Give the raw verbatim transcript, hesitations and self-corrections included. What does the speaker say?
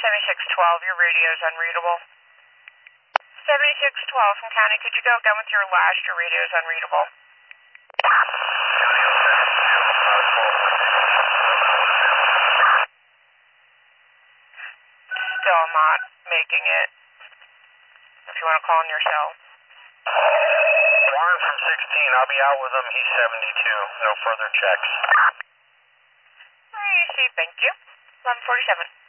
seventy-six twelve, your radio's unreadable. seventy-six twelve from County, could you go again with your last? Your radio's unreadable. Still not making it. If you want to call in your cell. Warren from sixteen, I'll be out with him. He's seventy-two. No further checks. Received, thank you. eleven forty-seven.